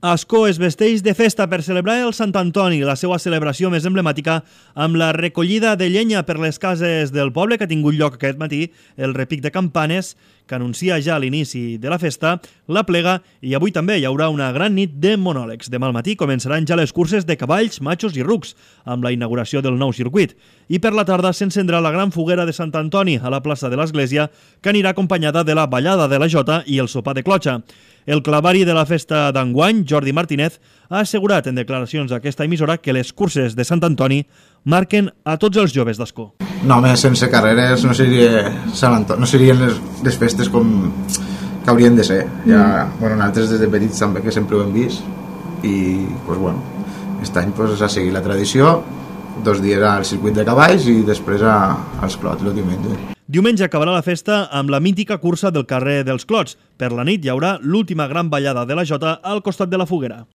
Ascó es vesteix de festa per celebrar el Sant Antoni, la seva celebració més emblemàtica, amb la recollida de llenya per les cases del poble que ha tingut lloc aquest matí, el repic de campanes, que anuncia ja l'inici de la festa, la plega, i avui també hi haurà una gran nit de monòlegs. Demà al matí començaran ja les curses de cavalls, matxos i rucs, amb la inauguració del nou circuit. I per la tarda s'encendrà la gran foguera de Sant Antoni a la plaça de l'Església, que anirà acompanyada de la ballada de la Jota i el sopar de clotxa. El clavari de la festa d'enguany, Jordi Martínez, ha assegurat en declaracions a aquesta emissora que les curses de Sant Antoni marquen a tots els joves d'Ascó. No, home, sense carreres no serien les festes com que haurien de ser. Ja, bueno, nosaltres des de petits també que sempre ho hem vist i pues, bueno, aquest any pues, s'ha seguit la tradició, 2 dies al circuit de cavalls i després als clots el diumenge. Diumenge acabarà la festa amb la mítica cursa del carrer dels Clots. Per la nit hi haurà l'última gran ballada de la Jota al costat de la foguera.